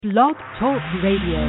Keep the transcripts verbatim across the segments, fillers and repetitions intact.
Blog Talk Radio.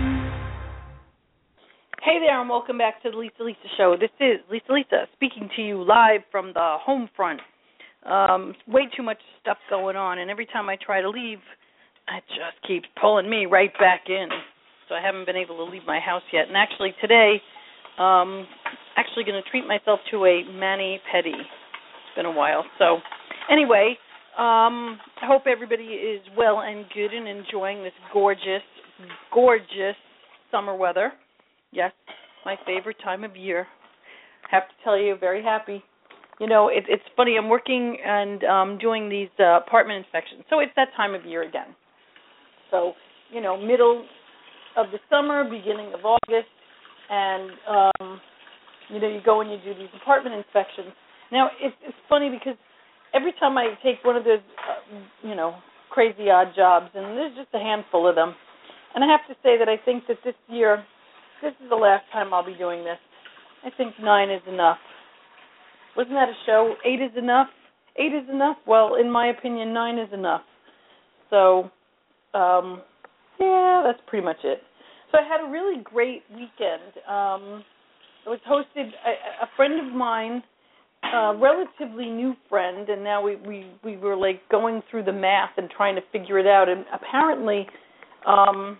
Hey there, and welcome back to the Lisa Lisa Show. This is Lisa Lisa speaking to you live from the home front. Um, way too much stuff going on, and every time I try to leave, it just keeps pulling me right back in. So I haven't been able to leave my house yet. And actually today, um, actually going to treat myself to a mani-pedi. It's been a while. So anyway, um, I hope everybody is well and good and enjoying this gorgeous, gorgeous summer weather. Yes, my favorite time of year. Have to tell you, very happy. You know, it, it's funny, I'm working and um, doing these uh, apartment inspections, so it's that time of year again. So, you know, middle of the summer, beginning of August, and, um, you know, you go and you do these apartment inspections. Now, it's, it's funny because every time I take one of those, uh, you know, crazy odd jobs, and there's just a handful of them, and I have to say that I think that this year, this is the last time I'll be doing this. I think nine is enough. Wasn't that a show? Eight is enough? Eight is enough? Well, in my opinion, nine is enough. So, um, yeah, that's pretty much it. So I had a really great weekend. Um, it was hosted, a, a friend of mine, a relatively new friend, and now we, we, we were like going through the math and trying to figure it out. And apparently, um,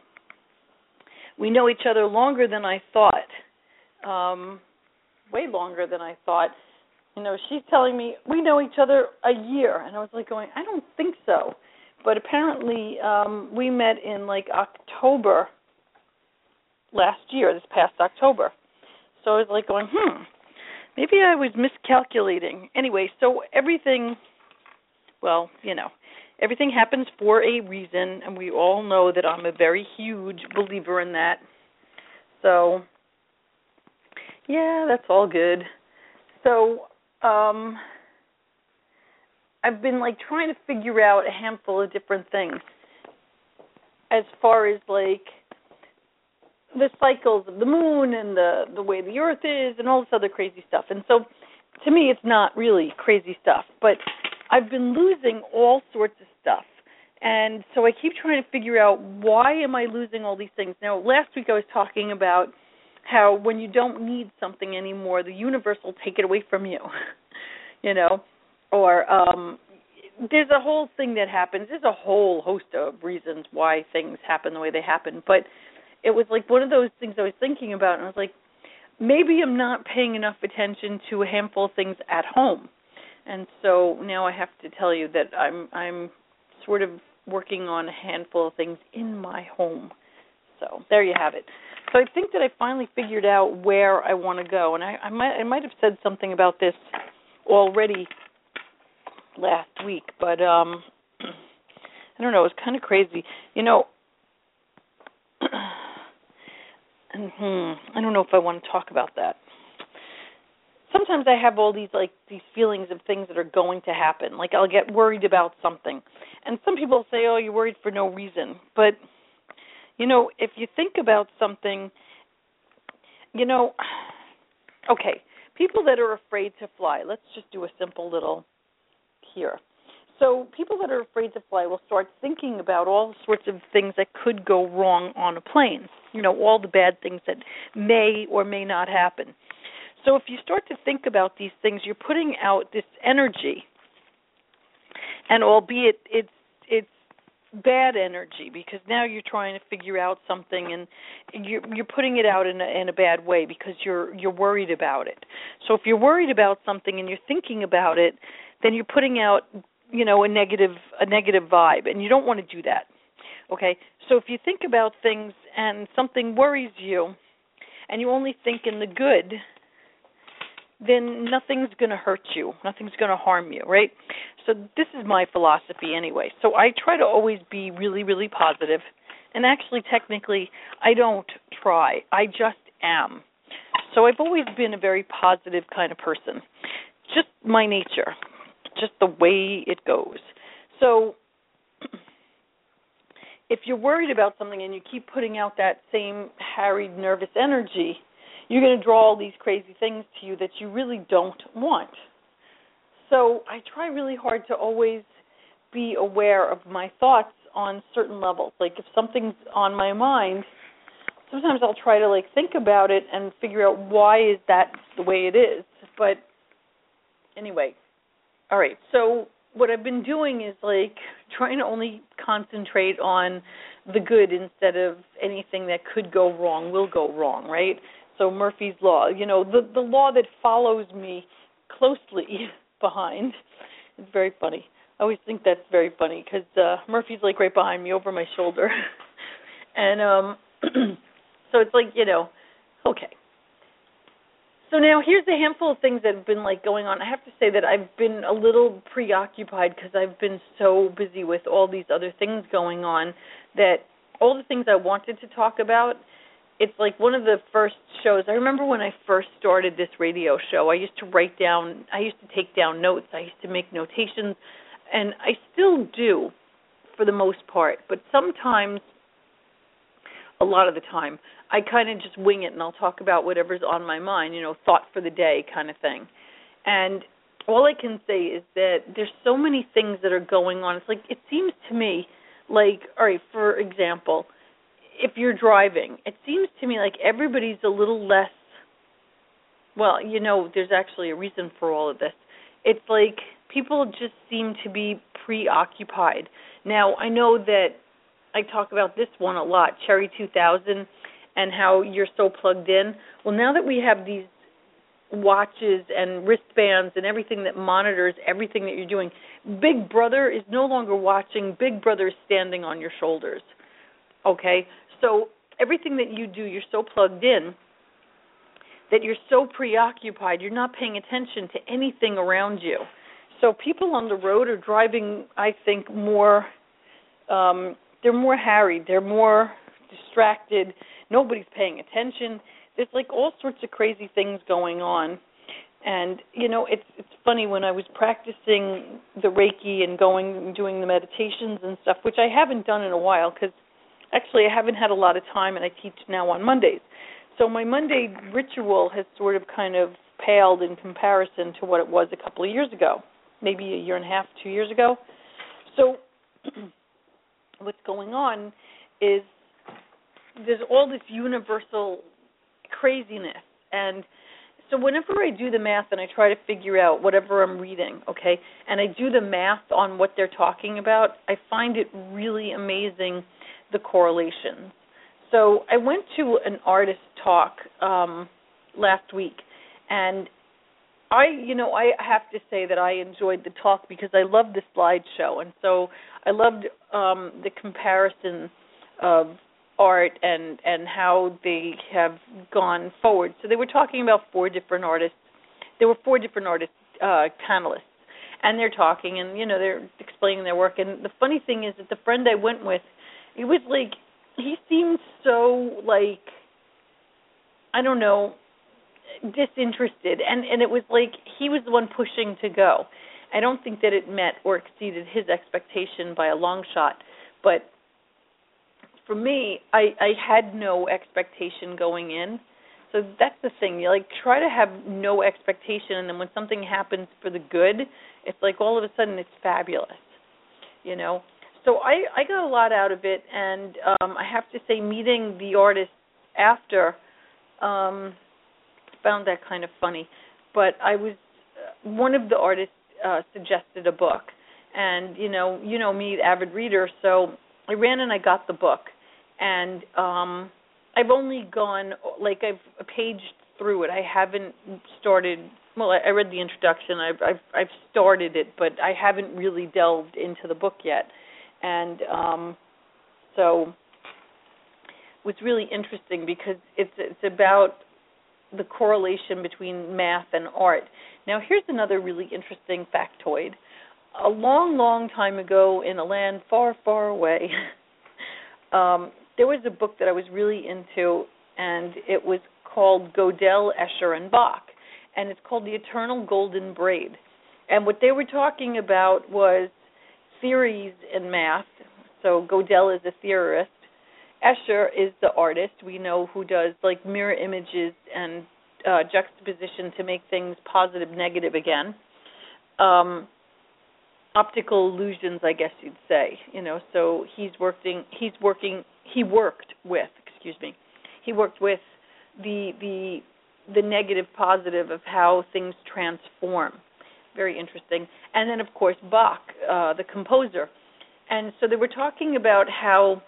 we know each other longer than I thought, um, way longer than I thought. You know, she's telling me we know each other a year, and I was like going, I don't think so. But apparently um, we met in like October last year, this past October. So I was like going, hmm, maybe I was miscalculating. Anyway, so everything, well, you know, everything happens for a reason, and we all know that I'm a very huge believer in that. So, yeah, that's all good. So, um, I've been, like, trying to figure out a handful of different things as far as, like, the cycles of the moon and the, the way the earth is and all this other crazy stuff. And so, to me, it's not really crazy stuff, but I've been losing all sorts of stuff. And so I keep trying to figure out, why am I losing all these things? Now, last week I was talking about how when you don't need something anymore, the universe will take it away from you, you know, or um, there's a whole thing that happens. There's a whole host of reasons why things happen the way they happen, but it was like one of those things I was thinking about, and I was like, maybe I'm not paying enough attention to a handful of things at home. And so now I have to tell you that I'm I'm sort of working on a handful of things in my home. So there you have it. So I think that I finally figured out where I want to go, and I, I might I might have said something about this already last week, but um, I don't know. It was kind of crazy, you know. and hmm, I don't know if I want to talk about that. Sometimes I have all these like these feelings of things that are going to happen. Like I'll get worried about something, and some people say, "Oh, you're worried for no reason," but you know, if you think about something, you know, okay, people that are afraid to fly, let's just do a simple little here. So people that are afraid to fly will start thinking about all sorts of things that could go wrong on a plane, you know, all the bad things that may or may not happen. So if you start to think about these things, you're putting out this energy, and albeit it's it's bad energy, because now you're trying to figure out something and you're, you're putting it out in a, in a bad way because you're you're worried about it. So if you're worried about something and you're thinking about it, then you're putting out, you know, a negative a negative vibe, and you don't want to do that. Okay? So if you think about things and something worries you and you only think in the good, then nothing's going to hurt you. Nothing's going to harm you, right? So this is my philosophy anyway. So I try to always be really, really positive. And actually, technically, I don't try. I just am. So I've always been a very positive kind of person. Just my nature. Just the way it goes. So if you're worried about something and you keep putting out that same harried, nervous energy, you're going to draw all these crazy things to you that you really don't want. So I try really hard to always be aware of my thoughts on certain levels. Like if something's on my mind, sometimes I'll try to like think about it and figure out why is that the way it is. But anyway, all right. So what I've been doing is like trying to only concentrate on the good instead of anything that could go wrong, will go wrong, right? So Murphy's Law, you know, the the law that follows me closely behind. It's very funny. I always think that's very funny because uh, Murphy's like right behind me over my shoulder. and um, so it's like, you know, okay. So now here's a handful of things that have been like going on. I have to say that I've been a little preoccupied because I've been so busy with all these other things going on that all the things I wanted to talk about, it's like one of the first shows. I remember when I first started this radio show, I used to write down, I used to take down notes. I used to make notations, and I still do for the most part. But sometimes, a lot of the time, I kind of just wing it and I'll talk about whatever's on my mind, you know, thought for the day kind of thing. And all I can say is that there's so many things that are going on. It's like, it seems to me like, all right, for example, if you're driving, it seems to me like everybody's a little less, well, you know, there's actually a reason for all of this. It's like people just seem to be preoccupied. Now, I know that I talk about this one a lot, Cherry two thousand, and how you're so plugged in. Well, now that we have these watches and wristbands and everything that monitors everything that you're doing, Big Brother is no longer watching. Big Brother is standing on your shoulders, okay? So everything that you do, you're so plugged in that you're so preoccupied, you're not paying attention to anything around you. So people on the road are driving, I think, more, um, they're more harried, they're more distracted, nobody's paying attention. There's like all sorts of crazy things going on. And, you know, it's it's funny, when I was practicing the Reiki and going and doing the meditations and stuff, which I haven't done in a while because actually I haven't had a lot of time, and I teach now on Mondays. So my Monday ritual has sort of kind of paled in comparison to what it was a couple of years ago, maybe a year and a half, two years ago. So what's going on is there's all this universal craziness. And so whenever I do the math and I try to figure out whatever I'm reading, okay, and I do the math on what they're talking about, I find it really amazing, the correlations. So I went to an artist talk um, last week, and I, you know, I have to say that I enjoyed the talk because I loved the slideshow, and so I loved um, the comparison of art and, and how they have gone forward. So they were talking about four different artists. There were four different artists, uh, panelists, and they're talking, and, you know, they're explaining their work. And the funny thing is that the friend I went with, it was like, he seemed so, like, I don't know, disinterested. And, and it was like he was the one pushing to go. I don't think that it met or exceeded his expectation by a long shot. But for me, I, I had no expectation going in. So that's the thing. You, like, try to have no expectation, and then when something happens for the good, it's like all of a sudden it's fabulous, you know. So I, I got a lot out of it, and um, I have to say meeting the artist after, um, found that kind of funny. But I was, uh, one of the artists uh, suggested a book, and, you know, you know me, avid reader, so I ran and I got the book. And um, I've only gone, like, I've paged through it. I haven't started, well, I, I read the introduction. I've, I've I've started it, but I haven't really delved into the book yet. And um, so it's really interesting because it's it's about the correlation between math and art. Now, here's another really interesting factoid. A long, long time ago in a land far, far away, um, there was a book that I was really into, and it was called Gödel, Escher, and Bach, and it's called The Eternal Golden Braid. And what they were talking about was theories in math. So Gödel is a theorist. Escher is the artist, we know, who does like mirror images and uh, juxtaposition to make things positive, negative again. Um, optical illusions, I guess you'd say. You know, so he's working. He's working. He worked with. Excuse me. He worked with the the the negative positive of how things transform. Very interesting. And then, of course, Bach, uh, the composer. And so they were talking about how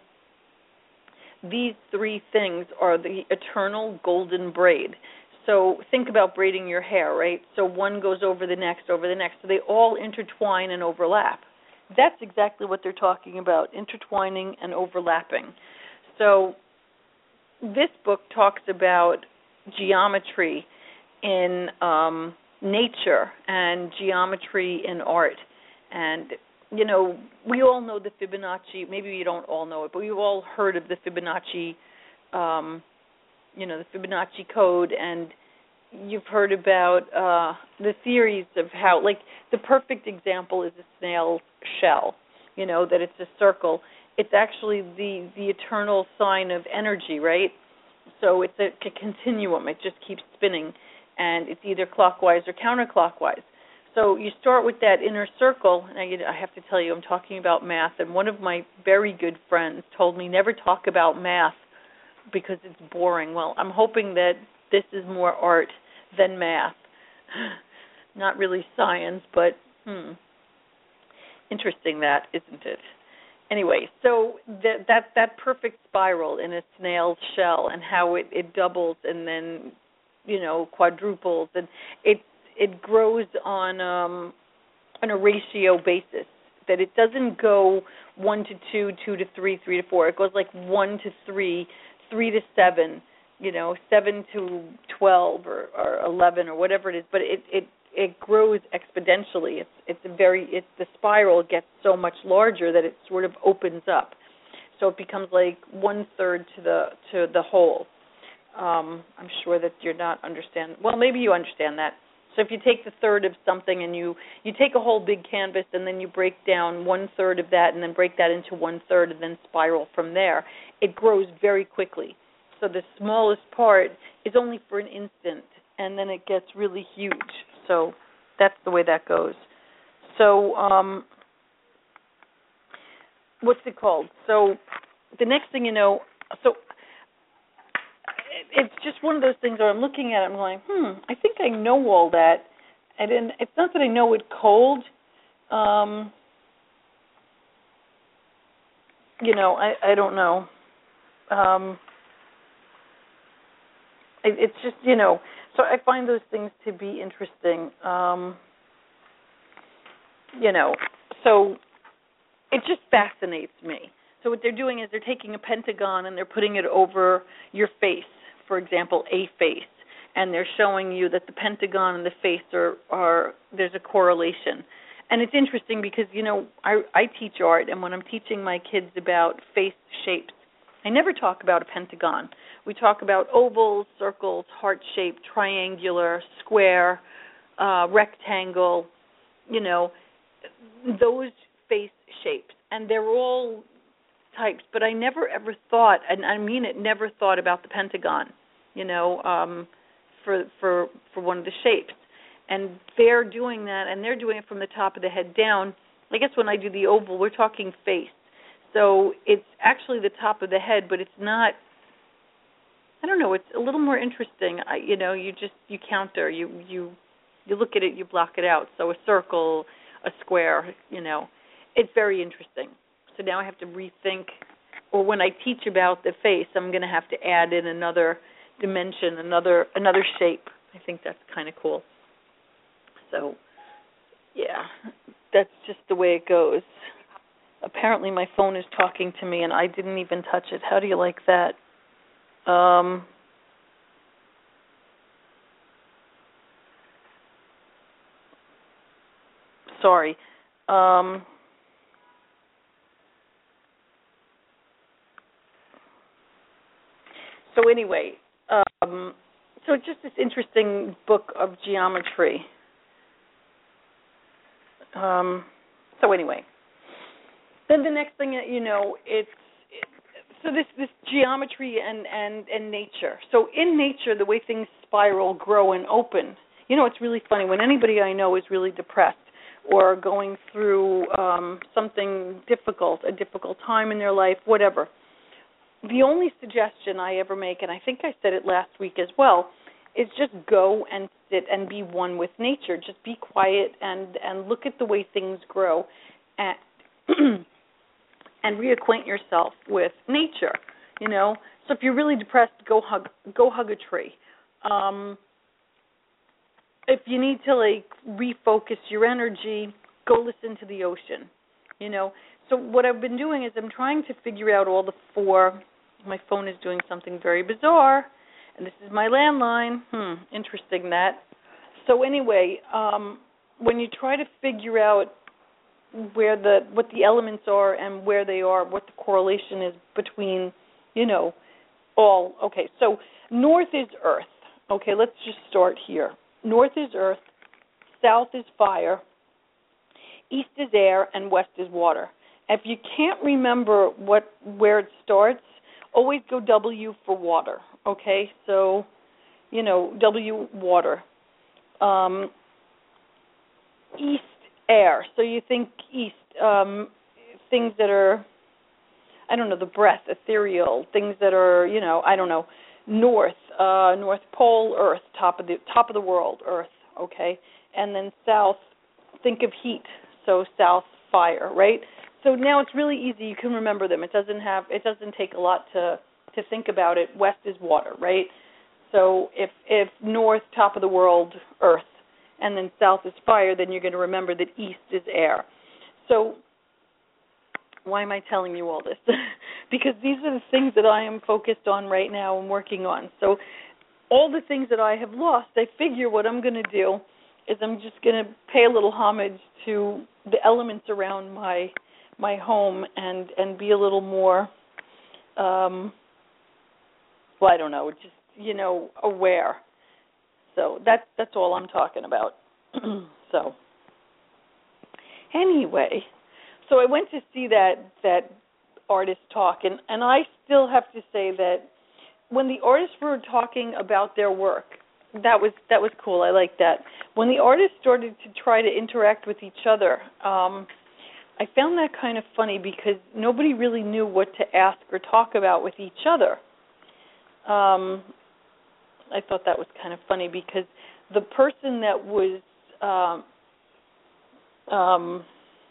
these three things are the eternal golden braid. So think about braiding your hair, right? So one goes over the next, over the next. So they all intertwine and overlap. That's exactly what they're talking about, intertwining and overlapping. So this book talks about geometry in um, nature and geometry in art. And, you know, we all know the Fibonacci. Maybe you don't all know it, but we've all heard of the Fibonacci um you know, the Fibonacci code, and you've heard about uh, the theories of how, like, the perfect example is a snail's shell, you know, that it's a circle. It's actually the, the eternal sign of energy, right? So it's a, a continuum. It just keeps spinning, and it's either clockwise or counterclockwise. So you start with that inner circle, and I, I have to tell you, I'm talking about math, and one of my very good friends told me never talk about math because it's boring. Well, I'm hoping that this is more art than math. Not really science, but hmm. Interesting that, isn't it? Anyway, so that that that perfect spiral in a snail's shell and how it, it doubles and then, you know, quadruples, and it it grows on um, on a ratio basis. That it doesn't go one to two, two to three, three to four. It goes like one to three, three to seven, you know, seven to twelve or, or eleven or whatever it is. But it, it, it grows exponentially. It's it's a very it's the spiral gets so much larger that it sort of opens up. So it becomes like one third to the to the whole. Um, I'm sure that you're not understand. Well, maybe you understand that. So if you take the third of something and you, you take a whole big canvas and then you break down one third of that and then break that into one third and then spiral from there, it grows very quickly. So the smallest part is only for an instant and then it gets really huge. So that's the way that goes. So um, what's it called? So the next thing you know, so it's just one of those things where I'm looking at it, I'm going, hmm, I think I know all that. And then it's not that I know it cold. Um, you know, I, I don't know. Um, it, it's just, you know, so I find those things to be interesting. Um, you know, so it just fascinates me. So what they're doing is they're taking a pentagon and they're putting it over your face. For example, a face, and they're showing you that the pentagon and the face are, are there's a correlation. And it's interesting because, you know, I, I teach art, and when I'm teaching my kids about face shapes, I never talk about a pentagon. We talk about ovals, circles, heart-shaped, triangular, square, uh, rectangle, you know, those face shapes. And they're all types, but I never ever thought, and I mean it, never thought about the pentagon, you know, um, for for for one of the shapes. And they're doing that, and they're doing it from the top of the head down. I guess when I do the oval, we're talking face. So it's actually the top of the head, but it's not, I don't know, it's a little more interesting. I, you know, you just, you counter, you, you, you look at it, you block it out. So a circle, a square, you know, it's very interesting. So now I have to rethink, or when I teach about the face, I'm going to have to add in another dimension, another another shape. I think that's kind of cool. So, yeah, that's just the way it goes. Apparently my phone is talking to me, and I didn't even touch it. How do you like that? Um, sorry. Um, so anyway, um, so it's just this interesting book of geometry. Um, so anyway, then the next thing that you know, it's it, so this this geometry and, and, and nature. So in nature, the way things spiral, grow, and open. You know, it's really funny. When anybody I know is really depressed, or going through um, something difficult, a difficult time in their life, whatever. The only suggestion I ever make, and I think I said it last week as well, is just go and sit and be one with nature. Just be quiet and, and look at the way things grow and, and reacquaint yourself with nature, you know. So if you're really depressed, go hug go hug a tree. Um, if you need to, like, refocus your energy, go listen to the ocean, you know. So what I've been doing is I'm trying to figure out all the four. My phone is doing something very bizarre, and this is my landline. Hmm, interesting that. So anyway, um, when you try to figure out where the what the elements are and where they are, what the correlation is between, you know, all. Okay, so north is earth. Okay, let's just start here. North is earth, south is fire, east is air, and west is water. If you can't remember what where it starts, always go W for water, okay? So, you know, W, water. Um, east, air. So you think east, um, things that are, I don't know, the breath, ethereal, things that are, you know, I don't know. North, uh, North Pole, earth, top of the top of the world, earth, okay? And then south, think of heat, so south, fire, right? So now it's really easy. You can remember them. It doesn't have. It doesn't take a lot to to think about it. West is water, right? So if if north, top of the world, earth, and then south is fire, then you're going to remember that east is air. So why am I telling you all this? Because these are the things that I am focused on right now and working on. So all the things that I have lost, I figure what I'm going to do is I'm just going to pay a little homage to the elements around my my home and, and be a little more, um, well, I don't know, just, you know, aware. So that's that's all I'm talking about. So anyway, so I went to see that that artist talk, and, and I still have to say that when the artists were talking about their work, that was that was cool. I liked that. When the artists started to try to interact with each other, um, I found that kind of funny because nobody really knew what to ask or talk about with each other. Um, I thought that was kind of funny because the person that was um, um,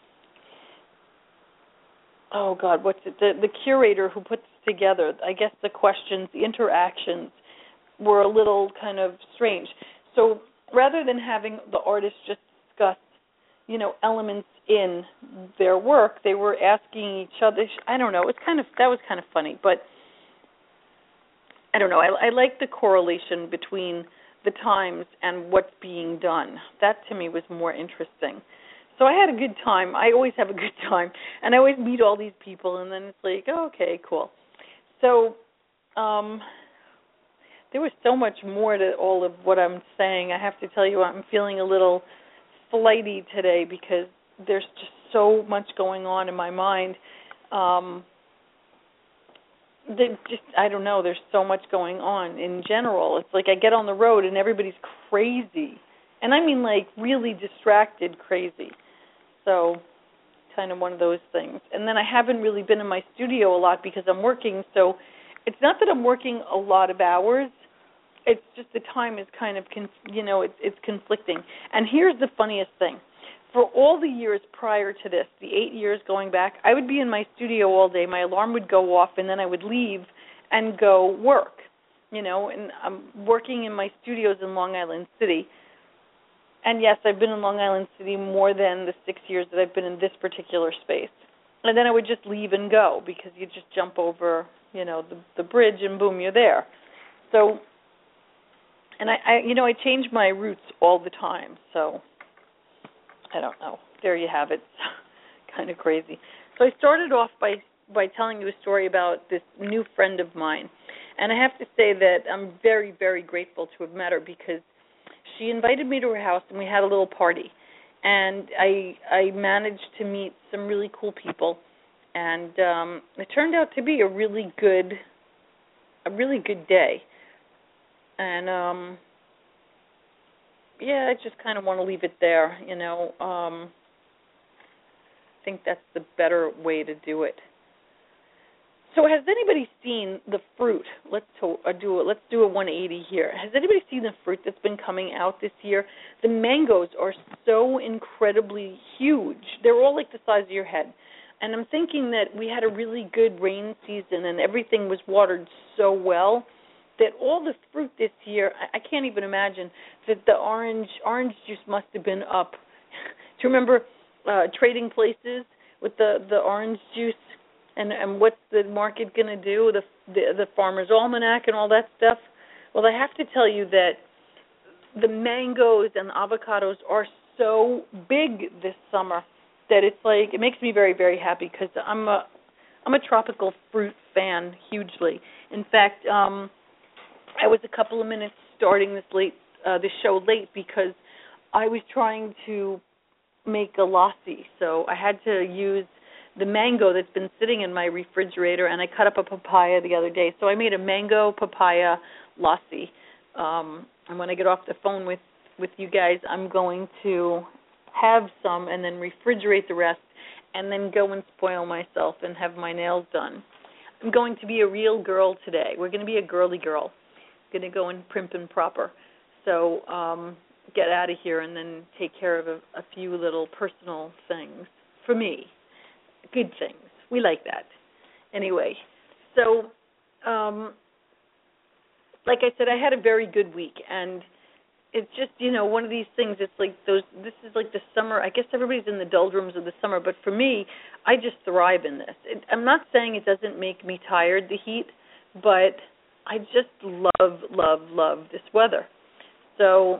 oh God, what's it? The, the curator who puts together, I guess the questions, the interactions were a little kind of strange. So rather than having the artists just discuss, you know, elements in their work, they were asking each other. I don't know. It's kind of that was kind of funny, but I don't know. I, I like the correlation between the times and what's being done. That to me was more interesting. So I had a good time. I always have a good time, and I always meet all these people, and then it's like, oh, okay, cool. So um, there was so much more to all of what I'm saying. I have to tell you, I'm feeling a little flighty today because there's just so much going on in my mind. Um, just I don't know. There's so much going on in general. It's like I get on the road and everybody's crazy, and I mean like really distracted, crazy. So kind of one of those things. And then I haven't really been in my studio a lot because I'm working. So it's not that I'm working a lot of hours. It's just the time is kind of, conf- you know, it's, it's conflicting. And here's the funniest thing. For all the years prior to this, the eight years going back, I would be in my studio all day. My alarm would go off, and then I would leave and go work, you know, and I'm working in my studios in Long Island City. And, yes, I've been in Long Island City more than the six years that I've been in this particular space. And then I would just leave and go because you just jump over, you know, the, the bridge and, boom, you're there. So, and, I, I, you know, I change my routes all the time. So, I don't know. There you have it. Kind of crazy. So I started off by, by telling you a story about this new friend of mine. And I have to say that I'm very, very grateful to have met her because she invited me to her house, and we had a little party. And I I managed to meet some really cool people, and um, it turned out to be a really good, a really good day. And um, yeah, I just kind of want to leave it there, you know. Um, think that's the better way to do it. So has anybody seen the fruit? Let's to, uh, do it. Let's do a one eighty here. Has anybody seen the fruit that's been coming out this year? The mangoes are so incredibly huge. They're all like the size of your head. And I'm thinking that we had a really good rain season and everything was watered so well that all the fruit this year, I, I can't even imagine that the orange orange juice must have been up. Do you remember uh, Trading Places with the, the orange juice? And and what's the market going to do, the, the the Farmer's Almanac and all that stuff? Well, I have to tell you that the mangoes and the avocados are so big this summer that it's like, it makes me very, very happy because I'm a, I'm a tropical fruit fan hugely. In fact, um, I was a couple of minutes starting this late, uh, this show late because I was trying to make a lassi. So I had to use the mango that's been sitting in my refrigerator, and I cut up a papaya the other day. So I made a mango papaya lassi. Um, and when I get off the phone with, with you guys, I'm going to have some and then refrigerate the rest and then go and spoil myself and have my nails done. I'm going to be a real girl today. We're going to be a girly girl. Going to go and primp and proper. So um, get out of here and then take care of a, a few little personal things for me. Good things. We like that. Anyway, so um, like I said, I had a very good week, and it's just, you know, one of these things. It's like those. This is like the summer. I guess everybody's in the doldrums of the summer, but for me, I just thrive in this. It, I'm not saying it doesn't make me tired, the heat, but I just love, love, love this weather. So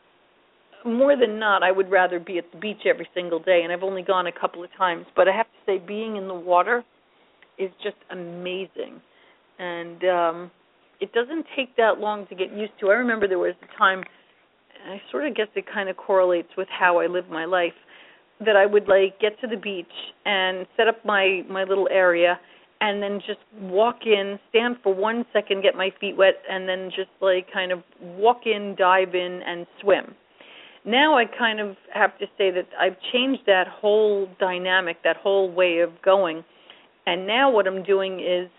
more than not, I would rather be at the beach every single day, and I've only gone a couple of times. But I have to say, being in the water is just amazing. And um, it doesn't take that long to get used to. I remember there was a time, and I sort of guess it kind of correlates with how I live my life, that I would, like, get to the beach and set up my, my little area and then just walk in, stand for one second, get my feet wet, and then just, like, kind of walk in, dive in, and swim. Now I kind of have to say that I've changed that whole dynamic, that whole way of going. And now what I'm doing is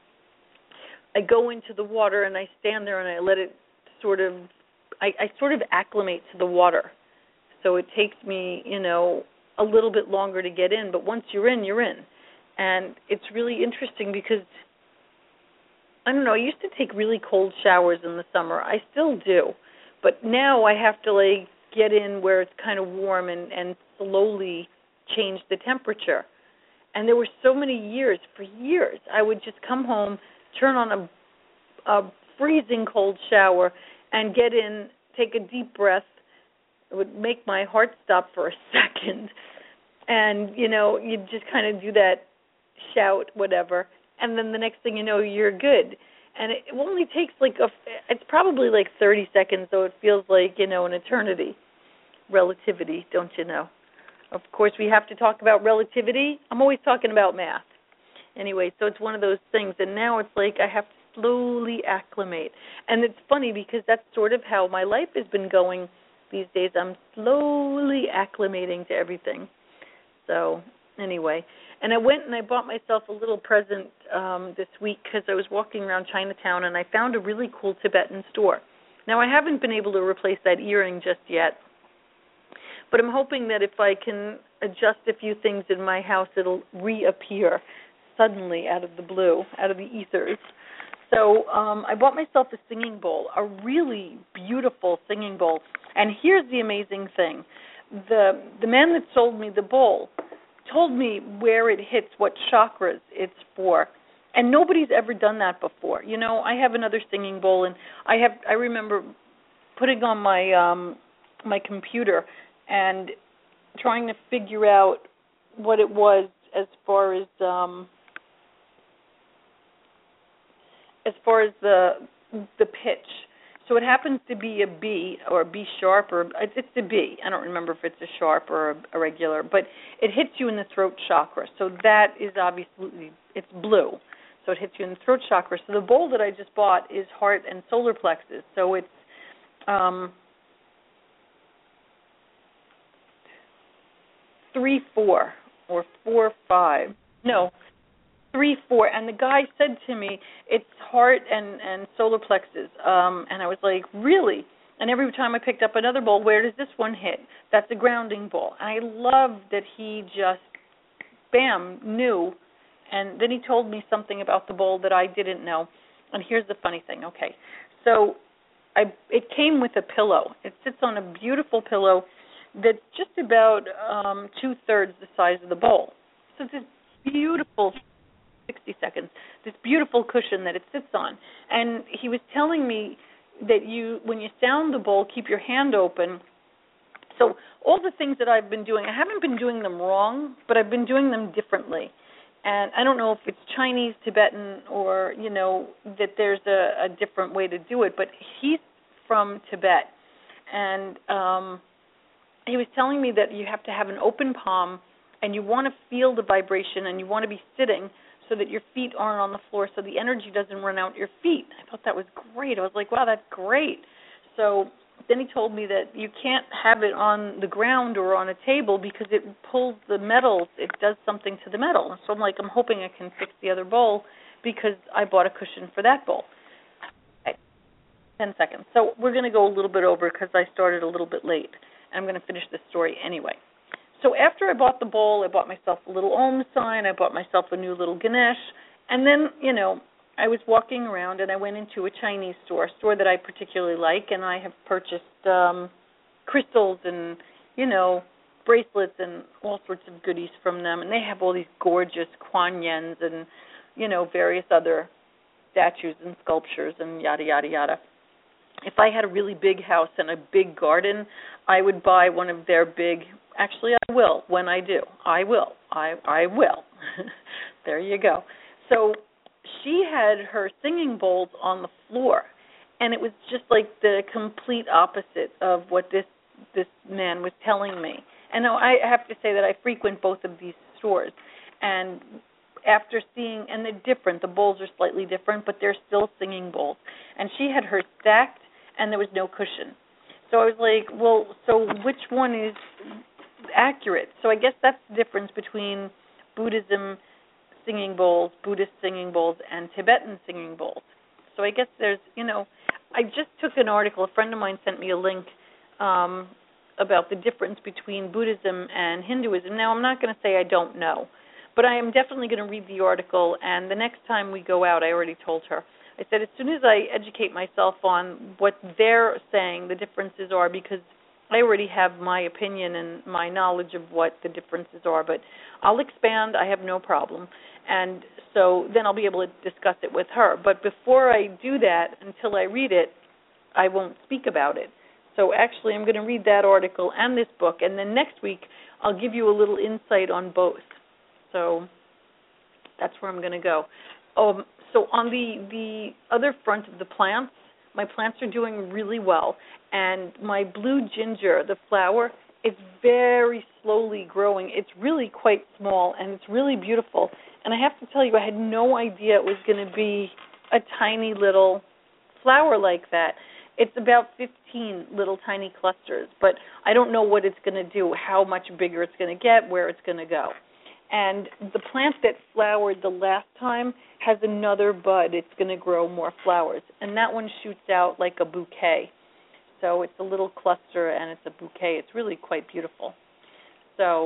I go into the water and I stand there and I let it sort of, I, I sort of acclimate to the water. So it takes me, you know, a little bit longer to get in. But once you're in, you're in. And it's really interesting because, I don't know, I used to take really cold showers in the summer. I still do. But now I have to, like, get in where it's kind of warm and, and slowly change the temperature. And there were so many years, for years, I would just come home, turn on a, a freezing cold shower, and get in, take a deep breath. It would make my heart stop for a second. And, you know, you'd just kind of do that shout, whatever, and then the next thing you know, you're good. And it only takes like a, it's probably like thirty seconds, so it feels like, you know, an eternity. Relativity, don't you know? Of course, we have to talk about relativity. I'm always talking about math. Anyway, so it's one of those things, and now it's like I have to slowly acclimate. And it's funny because that's sort of how my life has been going these days. I'm slowly acclimating to everything. So anyway, and I went and I bought myself a little present um, this week because I was walking around Chinatown and I found a really cool Tibetan store. Now, I haven't been able to replace that earring just yet, but I'm hoping that if I can adjust a few things in my house, it'll reappear suddenly out of the blue, out of the ethers. So um, I bought myself a singing bowl, a really beautiful singing bowl. And here's the amazing thing. The the man that sold me the bowl told me where it hits, what chakras it's for. And nobody's ever done that before. You know, I have another singing bowl, and I have I remember putting on my um, my computer and trying to figure out what it was as far as um, as far as the the pitch. So it happens to be a B or a B sharp, or it's a B. I don't remember if it's a sharp or a, a regular, but it hits you in the throat chakra. So that is obviously, it's blue. So it hits you in the throat chakra. So the bowl that I just bought is heart and solar plexus. So it's um, three four or four, five. No, three, four. And the guy said to me, it's heart and, and solar plexus. Um, and I was like, really? And every time I picked up another bowl, where does this one hit? That's a grounding bowl. And I love that he just, bam, knew. And then he told me something about the bowl that I didn't know. And here's the funny thing. Okay, so I it came with a pillow. It sits on a beautiful pillow that's just about um, two-thirds the size of the bowl. So it's this beautiful, sixty seconds, this beautiful cushion that it sits on. And he was telling me that you, when you sound the bowl, keep your hand open. So all the things that I've been doing, I haven't been doing them wrong, but I've been doing them differently. And I don't know if it's Chinese, Tibetan, or, you know, that there's a, a different way to do it, but he's from Tibet. And um, he was telling me that you have to have an open palm, and you want to feel the vibration, and you want to be sitting so that your feet aren't on the floor, so the energy doesn't run out your feet. I thought that was great. I was like, wow, that's great. So then he told me that you can't have it on the ground or on a table because it pulls the metals. It does something to the metal. So I'm like, I'm hoping I can fix the other bowl because I bought a cushion for that bowl. Okay. Ten seconds. So we're going to go a little bit over because I started a little bit late. I'm going to finish this story anyway. So after I bought the bowl, I bought myself a little Om sign. I bought myself a new little Ganesh. And then, you know, I was walking around and I went into a Chinese store, a store that I particularly like, and I have purchased um, crystals and, you know, bracelets and all sorts of goodies from them. And they have all these gorgeous Kuan Yins and, you know, various other statues and sculptures and yada, yada, yada. If I had a really big house and a big garden, I would buy one of their big, actually I will, when I do. I will. I, I will. There you go. So she had her singing bowls on the floor, and it was just like the complete opposite of what this this man was telling me. And now I have to say that I frequent both of these stores, and after seeing, and they're different, the bowls are slightly different, but they're still singing bowls. And she had her stacked, and there was no cushion. So I was like, well, so which one is accurate? So I guess that's the difference between Buddhism singing bowls, Buddhist singing bowls, and Tibetan singing bowls. So I guess there's, you know, I just took an article. A friend of mine sent me a link um, about the difference between Buddhism and Hinduism. Now, I'm not going to say I don't know, but I am definitely going to read the article, and the next time we go out, I already told her, I said as soon as I educate myself on what they're saying the differences are, because I already have my opinion and my knowledge of what the differences are, but I'll expand. I have no problem. And so then I'll be able to discuss it with her. But before I do that, until I read it, I won't speak about it. So actually I'm going to read that article and this book, and then next week I'll give you a little insight on both. So that's where I'm going to go. Um, so on the, the other front of the plants, my plants are doing really well. And my blue ginger, the flower, is very slowly growing. It's really quite small, and it's really beautiful. And I have to tell you, I had no idea it was going to be a tiny little flower like that. It's about fifteen little tiny clusters, but I don't know what it's going to do, how much bigger it's going to get, where it's going to go. And the plant that flowered the last time has another bud. It's going to grow more flowers. And that one shoots out like a bouquet. So it's a little cluster and it's a bouquet. It's really quite beautiful. So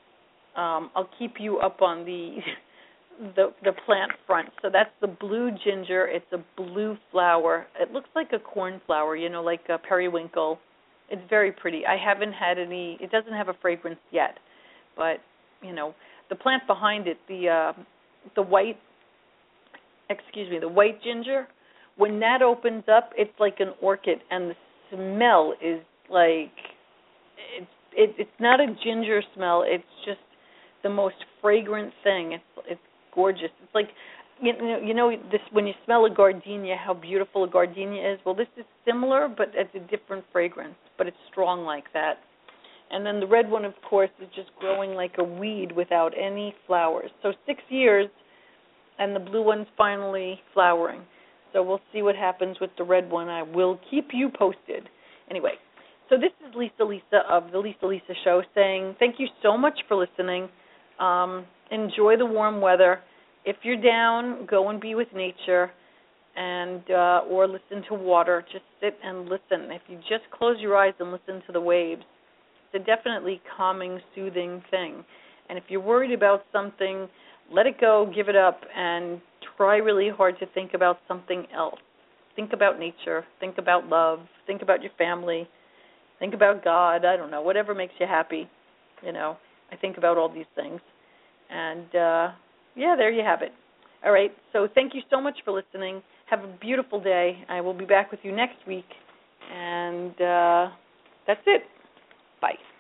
um, I'll keep you up on the, the the plant front. So that's the blue ginger. It's a blue flower. It looks like a cornflower, you know, like a periwinkle. It's very pretty. I haven't had any. It doesn't have a fragrance yet, but you know, the plant behind it, the uh, the white, excuse me, the white ginger. When that opens up, it's like an orchid, and the smell is like, it's it, it's not a ginger smell. It's just the most fragrant thing. It's it's gorgeous. It's like, you know, you know this when you smell a gardenia, how beautiful a gardenia is. Well, this is similar, but it's a different fragrance, but it's strong like that. And then the red one, of course, is just growing like a weed without any flowers. So six years, and the blue one's finally flowering. So we'll see what happens with the red one. I will keep you posted. Anyway, so this is Lisa Lisa of the Lisa Lisa Show saying thank you so much for listening. Um, enjoy the warm weather. If you're down, go and be with nature, and uh, or listen to water. Just sit and listen. If you just close your eyes and listen to the waves, it's a definitely calming, soothing thing. And if you're worried about something, let it go, give it up, and try really hard to think about something else. Think about nature. Think about love. Think about your family. Think about God. I don't know, whatever makes you happy. You know, I think about all these things. And, uh, yeah, there you have it. All right, so thank you so much for listening. Have a beautiful day. I will be back with you next week. And uh, that's it. Bye.